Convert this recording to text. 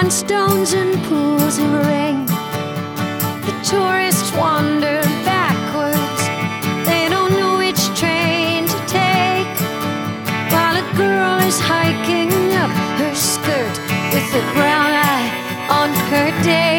on stones and pools of rain. The tourists wander backwards, they don't know which train to take, while a girl is hiking up her skirt with a brown eye on her day.